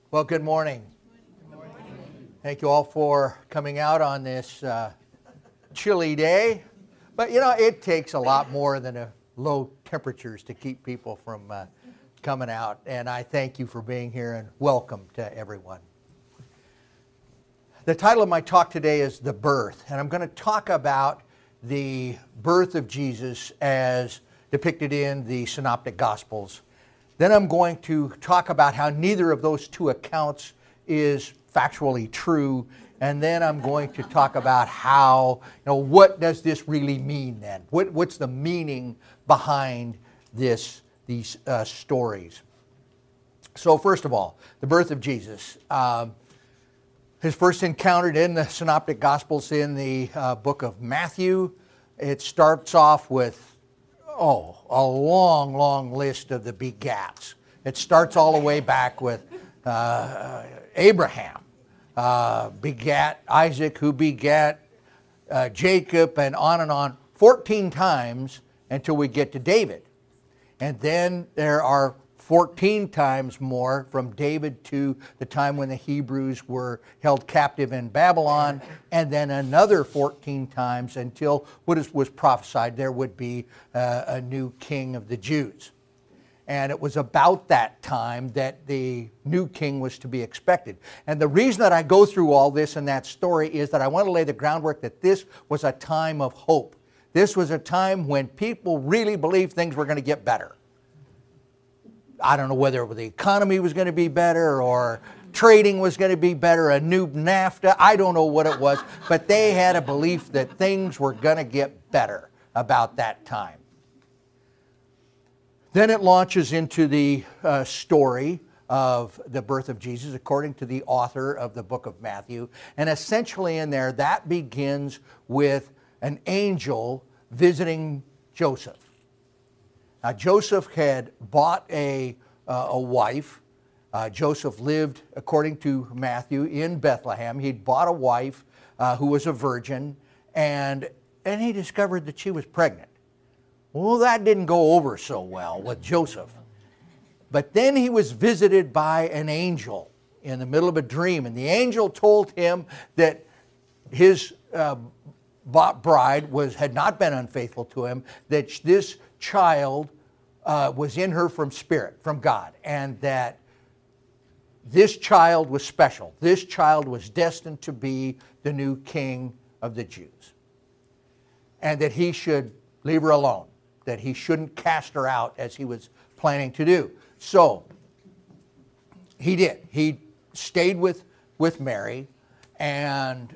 Well, good morning. Thank you all for coming out on this chilly day. But it takes a lot more than low temperatures to keep people from coming out. And I thank you for being here and welcome to everyone. The title of my talk today is The Birth. And I'm going to talk about the birth of Jesus as depicted in the Synoptic Gospels. Then I'm going to talk about how neither of those two accounts is factually true. And then I'm going to talk about how, what does this really mean then? What's the meaning behind these stories? So first of all, the birth of Jesus. His first encountered in the Synoptic Gospels in the book of Matthew. It starts off with a long list of the begats. It starts all the way back with Abraham begat Isaac, who begat Jacob, and on 14 times until we get to David. And then there are 14 times more from David to the time when the Hebrews were held captive in Babylon, and then another 14 times until what was prophesied there would be a new king of the Jews. And it was about that time that the new king was to be expected. And the reason that I go through all this in that story is that I want to lay the groundwork that this was a time of hope. This was a time when people really believed things were going to get better. I don't know whether the economy was going to be better or trading was going to be better, a new NAFTA, I don't know what it was, but they had a belief that things were going to get better about that time. Then it launches into the story of the birth of Jesus according to the author of the book of Matthew. And essentially in there, that begins with an angel visiting Joseph. Now, Joseph had bought a wife. Joseph lived, according to Matthew, in Bethlehem. He'd bought a wife who was a virgin, and he discovered that she was pregnant. Well, that didn't go over so well with Joseph. But then he was visited by an angel in the middle of a dream, and the angel told him that his bride had not been unfaithful to him, that this child was in her from spirit, from God, and that this child was special. This child was destined to be the new king of the Jews. And that he should leave her alone, that he shouldn't cast her out as he was planning to do. So, he did. He stayed with Mary, and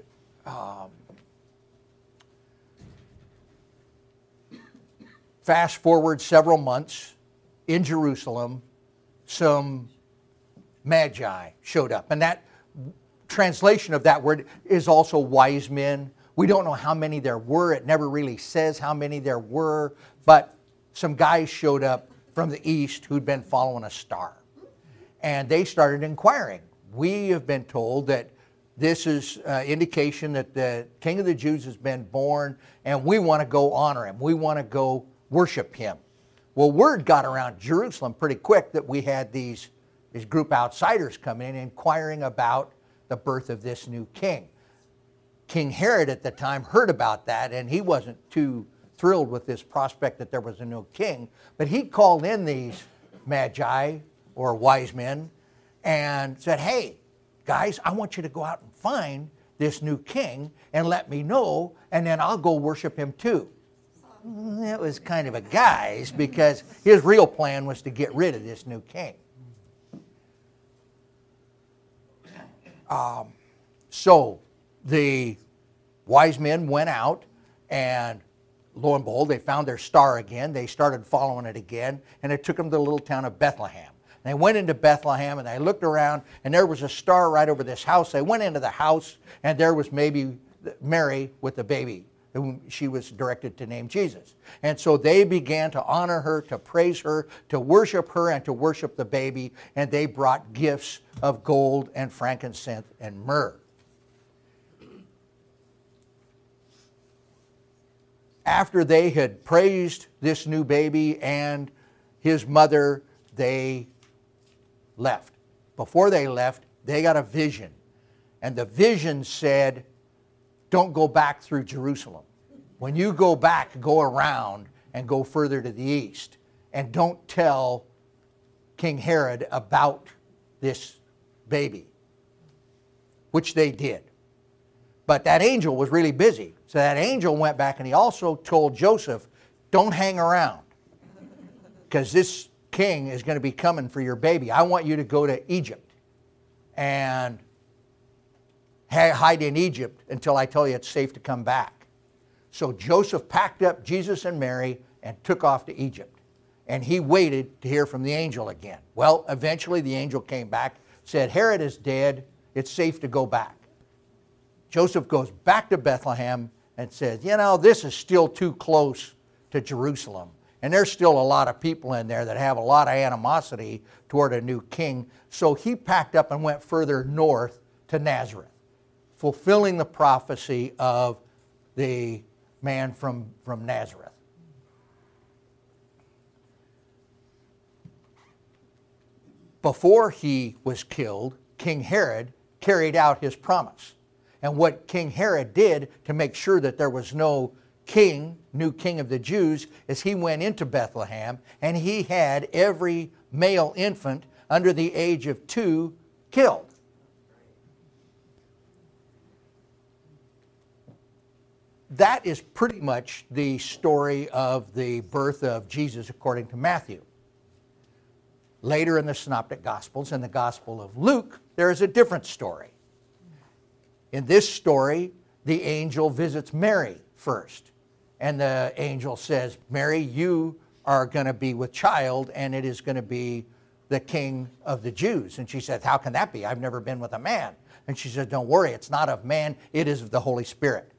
fast forward several months, in Jerusalem, some magi showed up. And that translation of that word is also wise men. We don't know how many there were. It never really says how many there were. But some guys showed up from the east who'd been following a star. And they started inquiring. We have been told that this is indication that the King of the Jews has been born, and we want to go honor him. We want to go worship him. Well, word got around Jerusalem pretty quick that we had these group outsiders come in inquiring about the birth of this new king. King Herod at the time heard about that, and he wasn't too thrilled with this prospect that there was a new king, but he called in these magi or wise men and said, "Hey, guys, I want you to go out and find this new king and let me know, and then I'll go worship him too." That was kind of a guise, because his real plan was to get rid of this new king. So the wise men went out, and lo and behold, they found their star again. They started following it again, and it took them to the little town of Bethlehem. They went into Bethlehem, and they looked around, and there was a star right over this house. They went into the house, and there was maybe Mary with the baby, whom she was directed to name Jesus. And so they began to honor her, to praise her, to worship her, and to worship the baby, and they brought gifts of gold and frankincense and myrrh. After they had praised this new baby and his mother, they left. before they left, they got a vision. And the vision said, don't go back through Jerusalem. When you go back, go around and go further to the east. And don't tell King Herod about this baby, which they did. But that angel was really busy. So that angel went back and he also told Joseph, don't hang around, because this king is going to be coming for your baby. I want you to go to Egypt and hide in Egypt until I tell you it's safe to come back. So Joseph packed up Jesus and Mary and took off to Egypt. And he waited to hear from the angel again. Well, eventually the angel came back, said, Herod is dead. It's safe to go back. Joseph goes back to Bethlehem and says, you know, this is still too close to Jerusalem. And there's still a lot of people in there that have a lot of animosity toward a new king. So he packed up and went further north to Nazareth, fulfilling the prophecy of the man from Nazareth. Before he was killed, King Herod carried out his promise. And what King Herod did to make sure that there was no king, new king of the Jews, is he went into Bethlehem and he had every male infant under the age of 2 killed. That is pretty much the story of the birth of Jesus according to Matthew. Later in the Synoptic Gospels, in the Gospel of Luke, there is a different story. In this story, the angel visits Mary first. And the angel says, Mary, you are going to be with child, and it is going to be the king of the Jews. And she said, how can that be? I've never been with a man. And she said, don't worry, it's not of man, it is of the Holy Spirit.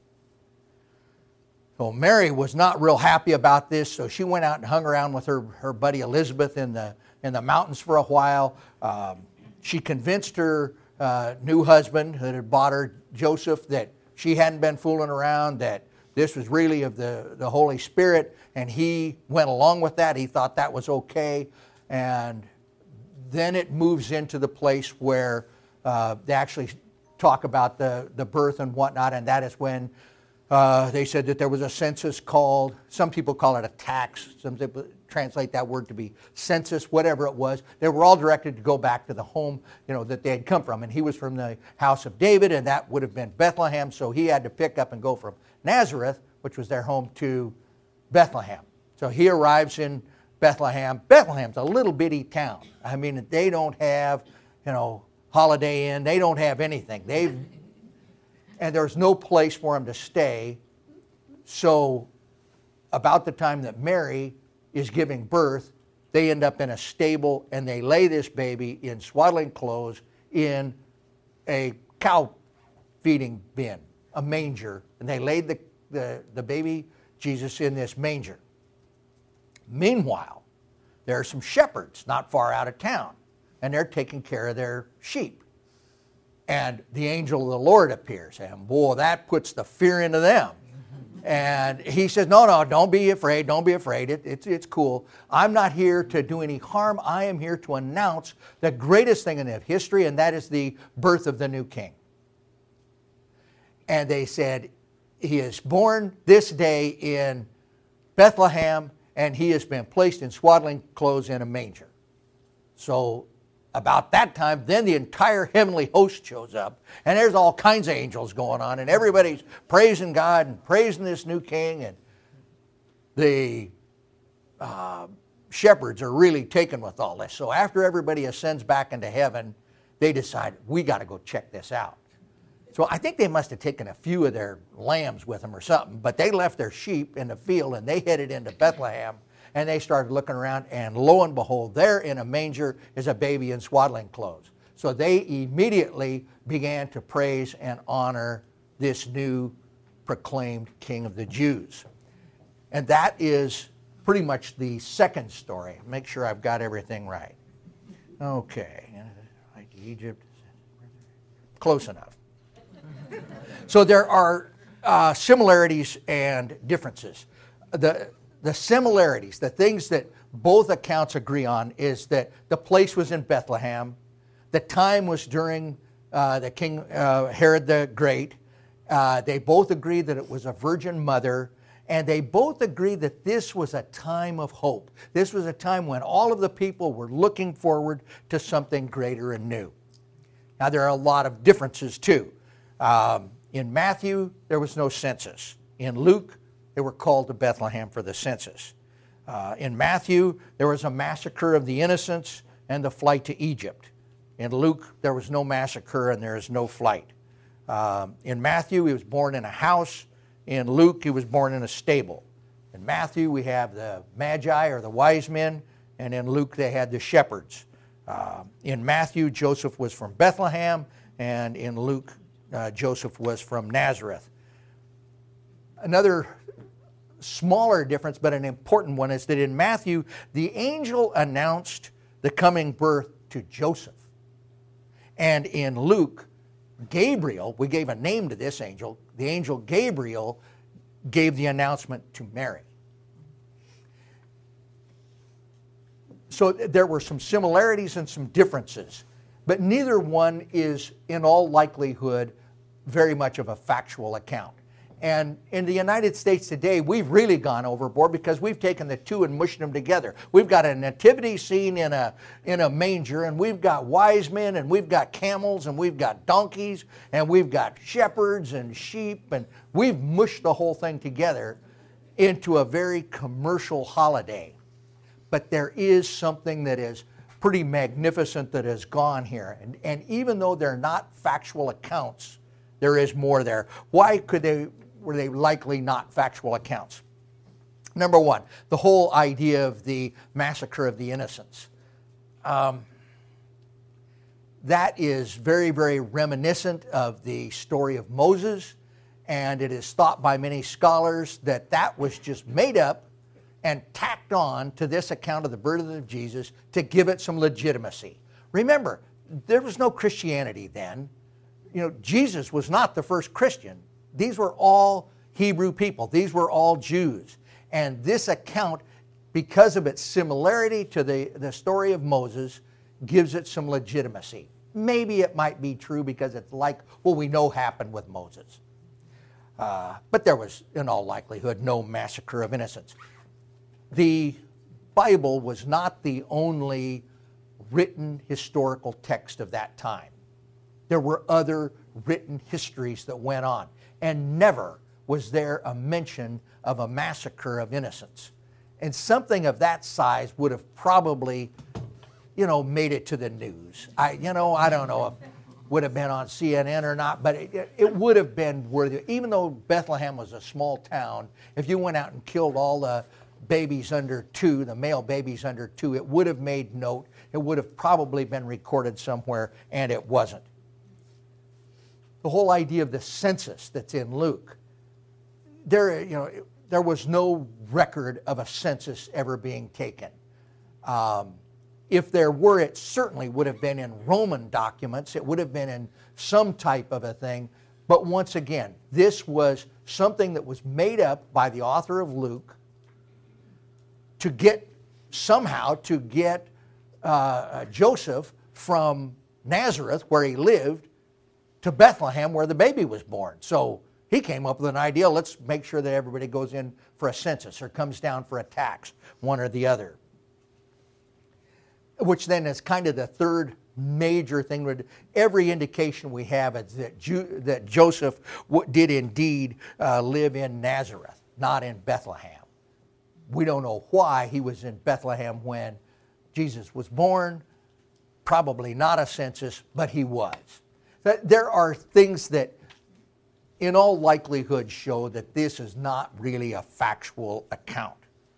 So Mary was not real happy about this, so she went out and hung around with her buddy Elizabeth in the mountains for a while. She convinced her new husband that had bought her, Joseph, that she hadn't been fooling around, that this was really of the Holy Spirit, and he went along with that. He thought that was okay. And then it moves into the place where they actually talk about the birth and whatnot, and that is when they said that there was a census called, some people call it a tax, some people translate that word to be census, whatever it was. They were all directed to go back to the home, that they had come from. And he was from the house of David, and that would have been Bethlehem, so he had to pick up and go from Nazareth, which was their home, to Bethlehem. So he arrives in Bethlehem. Bethlehem's a little bitty town. I mean, they don't have, Holiday Inn. They don't have anything. And there's no place for him to stay. So about the time that Mary is giving birth, they end up in a stable and they lay this baby in swaddling clothes in a cow feeding bin, a manger, and they laid the baby Jesus in this manger. Meanwhile, there are some shepherds not far out of town, and they're taking care of their sheep. And the angel of the Lord appears, and boy, that puts the fear into them. And he says, no, don't be afraid, it's cool. I'm not here to do any harm. I am here to announce the greatest thing in history, and that is the birth of the new king. And they said, he is born this day in Bethlehem, and he has been placed in swaddling clothes in a manger. So about that time, then the entire heavenly host shows up, and there's all kinds of angels going on, and everybody's praising God and praising this new king, and the shepherds are really taken with all this. So after everybody ascends back into heaven, they decide, we got to go check this out. So I think they must have taken a few of their lambs with them or something, but they left their sheep in the field, and they headed into Bethlehem. And they started looking around, and lo and behold, there in a manger is a baby in swaddling clothes. So they immediately began to praise and honor this new proclaimed King of the Jews. And that is pretty much the second story. Make sure I've got everything right. Okay. Egypt. Close enough. So there are similarities and differences. The similarities, the things that both accounts agree on, is that the place was in Bethlehem. The time was during the King Herod the Great. They both agreed that it was a virgin mother, and they both agreed that this was a time of hope. This was a time when all of the people were looking forward to something greater and new. Now, there are a lot of differences, too. In Matthew, there was no census. In Luke, they were called to Bethlehem for the census. In Matthew, there was a massacre of the innocents and the flight to Egypt. In Luke, there was no massacre and there is no flight. In Matthew, he was born in a house. In Luke, he was born in a stable. In Matthew, we have the Magi, or the wise men, and in Luke, they had the shepherds. In Matthew, Joseph was from Bethlehem, and in Luke, Joseph was from Nazareth. Another smaller difference, but an important one, is that in Matthew, the angel announced the coming birth to Joseph. And in Luke, Gabriel, we gave a name to this angel, the angel Gabriel gave the announcement to Mary. So there were some similarities and some differences, but neither one is, in all likelihood, very much of a factual account. And in the United States today, we've really gone overboard because we've taken the two and mushed them together. We've got a nativity scene in a manger, and we've got wise men, and we've got camels, and we've got donkeys, and we've got shepherds and sheep, and we've mushed the whole thing together into a very commercial holiday. But there is something that is pretty magnificent that has gone here. And even though they're not factual accounts, there is more there. Why were they likely not factual accounts? Number one, the whole idea of the massacre of the innocents. That is very, very reminiscent of the story of Moses, and it is thought by many scholars that that was just made up and tacked on to this account of the birth of Jesus to give it some legitimacy. Remember, there was no Christianity then. Jesus was not the first Christian. These were all Hebrew people. These were all Jews. And this account, because of its similarity to the story of Moses, gives it some legitimacy. Maybe it might be true because it's like what we know happened with Moses. But there was, in all likelihood, no massacre of innocents. The Bible was not the only written historical text of that time. There were other written histories that went on, and never was there a mention of a massacre of innocents. And something of that size would have probably, made it to the news. I don't know if it would have been on CNN or not, but it would have been worthy. Even though Bethlehem was a small town, if you went out and killed all the babies under 2, the male babies under 2, it would have made note. It would have probably been recorded somewhere, and it wasn't. The whole idea of the census that's in Luke, there was no record of a census ever being taken. If there were, it certainly would have been in Roman documents. It would have been in some type of a thing. But once again, this was something that was made up by the author of Luke to get Joseph from Nazareth, where he lived, to Bethlehem, where the baby was born. So he came up with an idea, let's make sure that everybody goes in for a census or comes down for a tax, one or the other. Which then is kind of the third major thing. Every indication we have is that Joseph did indeed live in Nazareth, not in Bethlehem. We don't know why he was in Bethlehem when Jesus was born. Probably not a census, but he was. There are things that in all likelihood show that this is not really a factual account.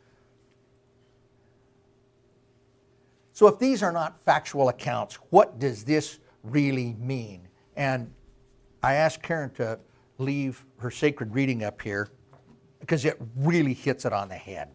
So if these are not factual accounts, what does this really mean? And I asked Karen to leave her sacred reading up here because it really hits it on the head.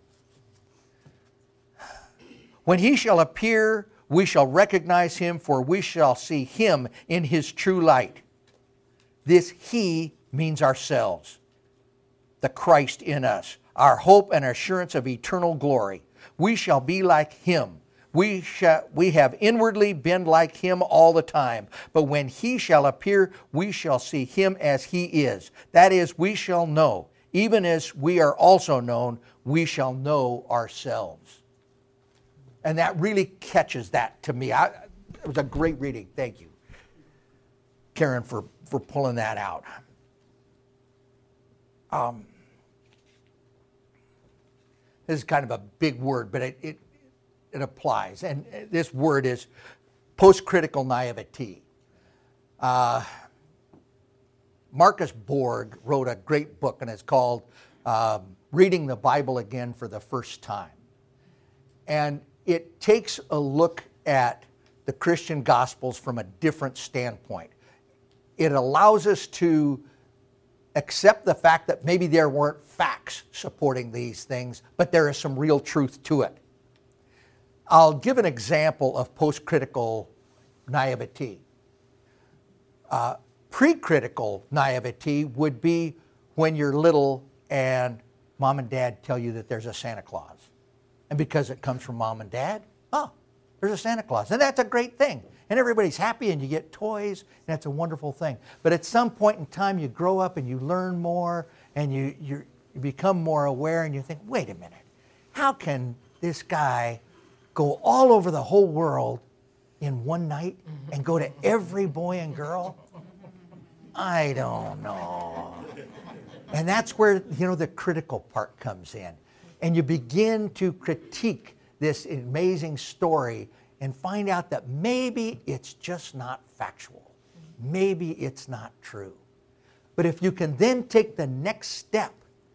When he shall appear, we shall recognize him, for we shall see him in his true light. This he means ourselves, the Christ in us, our hope and assurance of eternal glory. We shall be like him, we have inwardly been like him all the time. But when he shall appear, we shall see him as he is. That is, we shall know. Even as we are also known, we shall know ourselves. And that really catches that to me. It was a great reading. Thank you, Karen, for pulling that out. This is kind of a big word, but it applies. And this word is post-critical naivety. Marcus Borg wrote a great book, and it's called Reading the Bible Again for the First Time. And it takes a look at the Christian Gospels from a different standpoint. It allows us to accept the fact that maybe there weren't facts supporting these things, but there is some real truth to it. I'll give an example of post-critical naivety. Pre-critical naivety would be when you're little and mom and dad tell you that there's a Santa Claus. And because it comes from mom and dad, there's a Santa Claus. And that's a great thing. And everybody's happy and you get toys, and that's a wonderful thing. But at some point in time, you grow up and you learn more and you become more aware, and you think, wait a minute, how can this guy go all over the whole world in one night and go to every boy and girl? I don't know. And that's where, the critical part comes in. And you begin to critique this amazing story and find out that maybe it's just not factual. Maybe it's not true. But if you can then take the next step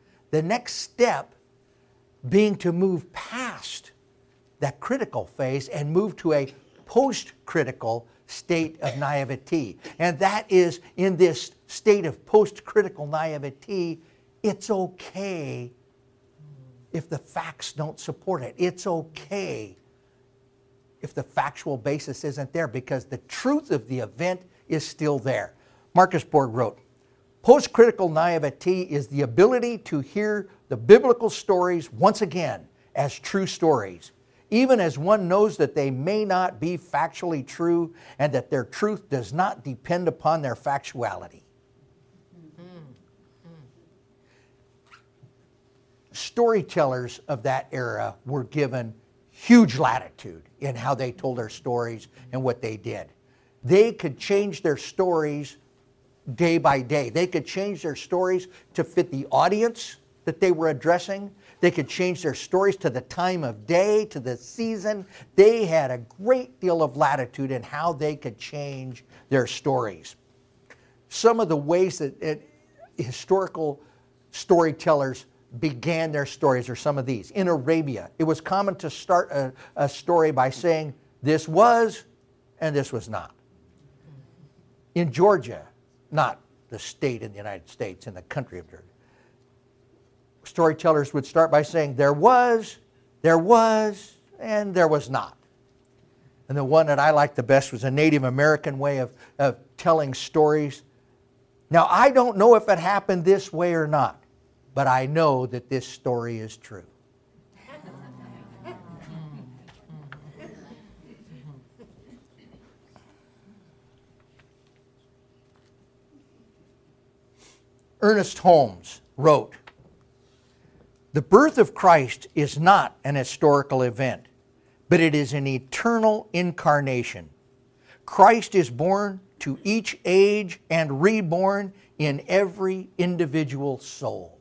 being to move past that critical phase and move to a post-critical state of naivety. And that is, in this state of post-critical naivety, it's okay if the facts don't support it. It's okay if the factual basis isn't there, because the truth of the event is still there. Marcus Borg wrote, post-critical naivety is the ability to hear the biblical stories once again as true stories, even as one knows that they may not be factually true and that their truth does not depend upon their factuality. Storytellers of that era were given huge latitude in how they told their stories and what they did. They could change their stories day by day. They could change their stories to fit the audience that they were addressing. They could change their stories to the time of day, to the season. They had a great deal of latitude in how they could change their stories. Some of the ways that historical storytellers began their stories are some of these. In Arabia, it was common to start a story by saying, this was and this was not. In Georgia, not the state in the United States, in the country of Georgia, storytellers would start by saying, there was, and there was not. And the one that I liked the best was a Native American way of telling stories. Now, I don't know if it happened this way or not, but I know that this story is true. Ernest Holmes wrote, the birth of Christ is not an historical event, but it is an eternal incarnation. Christ is born to each age and reborn in every individual soul.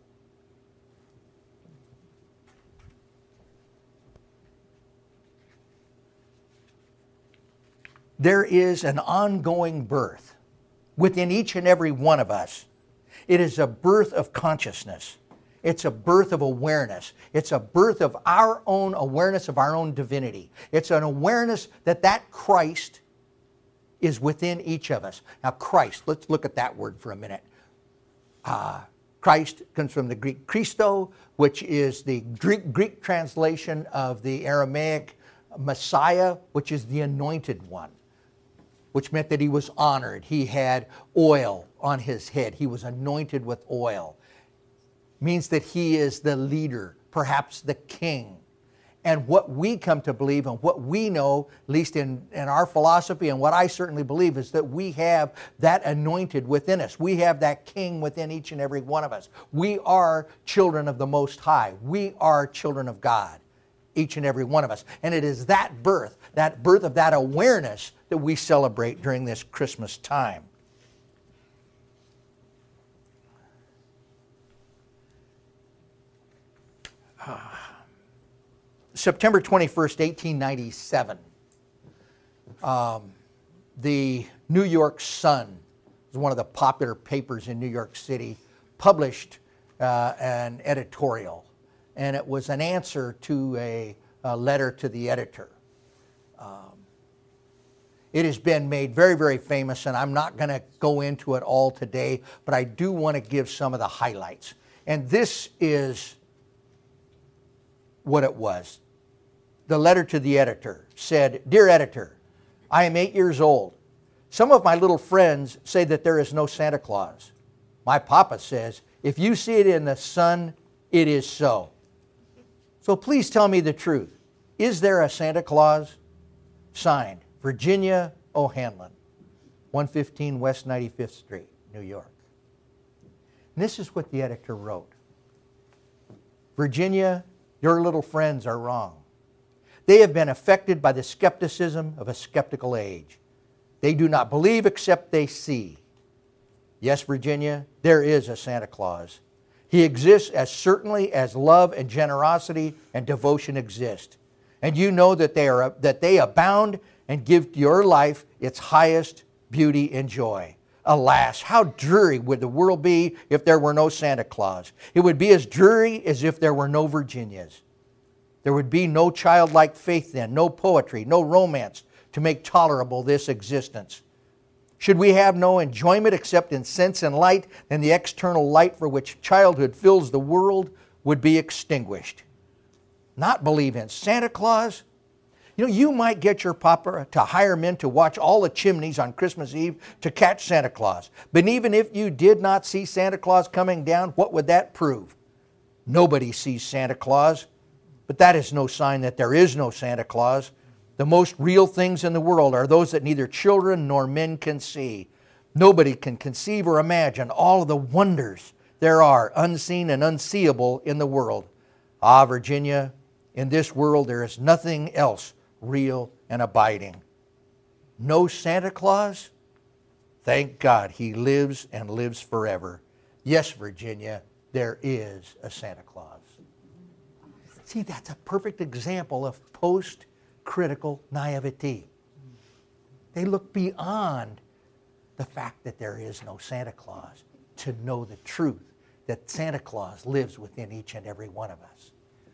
There is an ongoing birth within each and every one of us. It is a birth of consciousness. It's a birth of awareness. It's a birth of our own awareness of our own divinity. It's an awareness that Christ is within each of us. Now, Christ, let's look at that word for a minute. Christ comes from the Greek Christo, which is the Greek translation of the Aramaic Messiah, which is the anointed one, which meant that he was honored. He had oil on his head. He was anointed with oil. Means that he is the leader, perhaps the king. And what we come to believe and what we know, at least in our philosophy and what I certainly believe, is that we have that anointed within us. We have that king within each and every one of us. We are children of the Most High. We are children of God, each and every one of us. And it is that birth of that awareness that we celebrate during this Christmas time. September 21st, 1897, the New York Sun, one of the popular papers in New York City, published an editorial. And it was an answer to a letter to the editor. It has been made very, very famous, and I'm not going to go into it all today, but I do want to give some of the highlights. And this is what it was. The letter to the editor said, "Dear editor, I am 8 years old. Some of my little friends say that there is no Santa Claus. My papa says, if you see it in the sun, it is so. So please tell me the truth. Is there a Santa Claus?" Signed, Virginia O'Hanlon, 115 West 95th Street, New York. And this is what the editor wrote. "Virginia, your little friends are wrong. They have been affected by the skepticism of a skeptical age. They do not believe except they see. Yes, Virginia, there is a Santa Claus. He exists as certainly as love and generosity and devotion exist. And you know that they abound and give your life its highest beauty and joy. Alas, how dreary would the world be if there were no Santa Claus. It would be as dreary as if there were no Virginias. There would be no childlike faith then, no poetry, no romance to make tolerable this existence. Should we have no enjoyment except in sense and light, then the external light for which childhood fills the world would be extinguished. Not believe in Santa Claus? You know, you might get your papa to hire men to watch all the chimneys on Christmas Eve to catch Santa Claus. But even if you did not see Santa Claus coming down, what would that prove? Nobody sees Santa Claus. But that is no sign that there is no Santa Claus. The most real things in the world are those that neither children nor men can see. Nobody can conceive or imagine all of the wonders there are, unseen and unseeable in the world. Ah, Virginia, in this world there is nothing else real and abiding. No Santa Claus? Thank God he lives and lives forever. Yes, Virginia, there is a Santa Claus." See, that's a perfect example of post-critical naivety. They look beyond the fact that there is no Santa Claus to know the truth that Santa Claus lives within each and every one of us.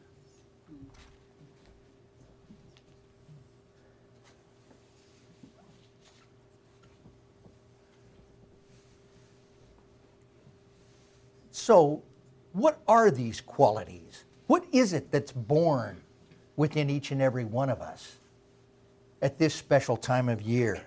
So, what are these qualities? What is it that's born within each and every one of us at this special time of year?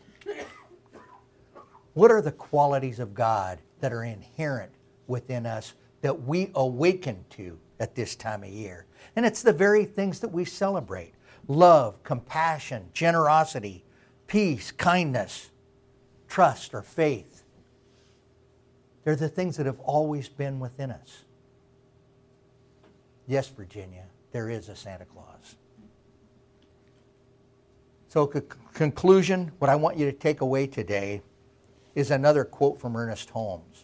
What are the qualities of God that are inherent within us that we awaken to at this time of year? And it's the very things that we celebrate. Love, compassion, generosity, peace, kindness, trust, or faith. They're the things that have always been within us. Yes, Virginia, there is a Santa Claus. So, conclusion, what I want you to take away today is another quote from Ernest Holmes.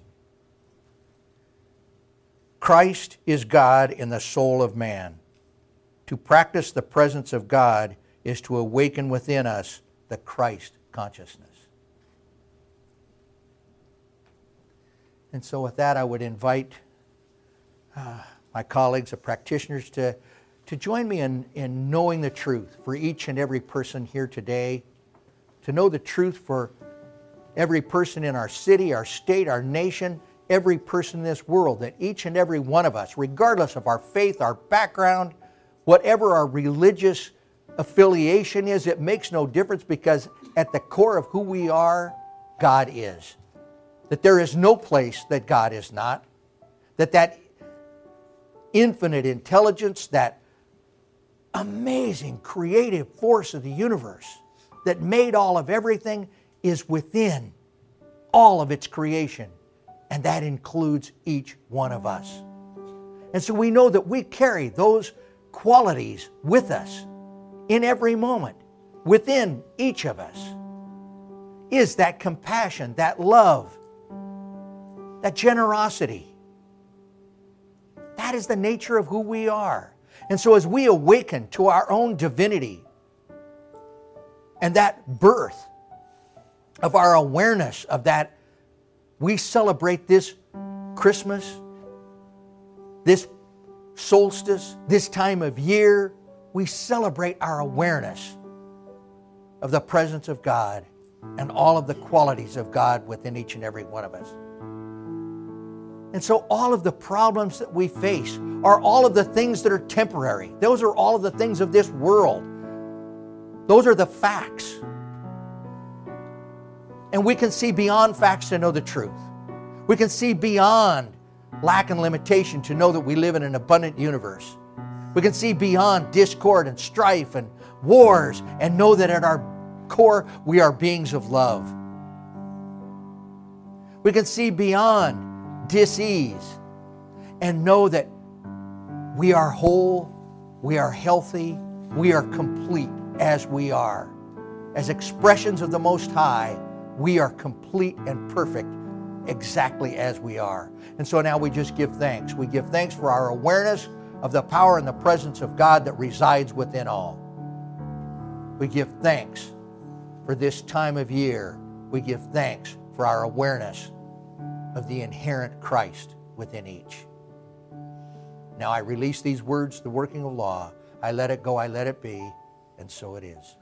"Christ is God in the soul of man. To practice the presence of God is to awaken within us the Christ consciousness." And so with that, I would invite my colleagues, the practitioners, to join me in knowing the truth for each and every person here today, to know the truth for every person in our city, our state, our nation, every person in this world, that each and every one of us, regardless of our faith, our background, whatever our religious affiliation is, it makes no difference, because at the core of who we are, God is. That there is no place that God is not. That infinite intelligence, that amazing creative force of the universe that made all of everything is within all of its creation. And that includes each one of us. And so we know that we carry those qualities with us in every moment. Within each of us is that compassion, that love, that generosity. That is the nature of who we are. And so as we awaken to our own divinity and that birth of our awareness of that, we celebrate this Christmas, this solstice, this time of year, we celebrate our awareness of the presence of God and all of the qualities of God within each and every one of us. And so all of the problems that we face are all of the things that are temporary. Those are all of the things of this world. Those are the facts. And we can see beyond facts to know the truth. We can see beyond lack and limitation to know that we live in an abundant universe. We can see beyond discord and strife and wars and know that at our core we are beings of love. We can see beyond dis-ease and know that we are whole, we are healthy, we are complete as we are. As expressions of the Most High, we are complete and perfect exactly as we are. And so now we just give thanks. We give thanks for our awareness of the power and the presence of God that resides within all. We give thanks for this time of year. We give thanks for our awareness of the inherent Christ within each. Now I release these words, the working of law. I let it go, I let it be, and so it is.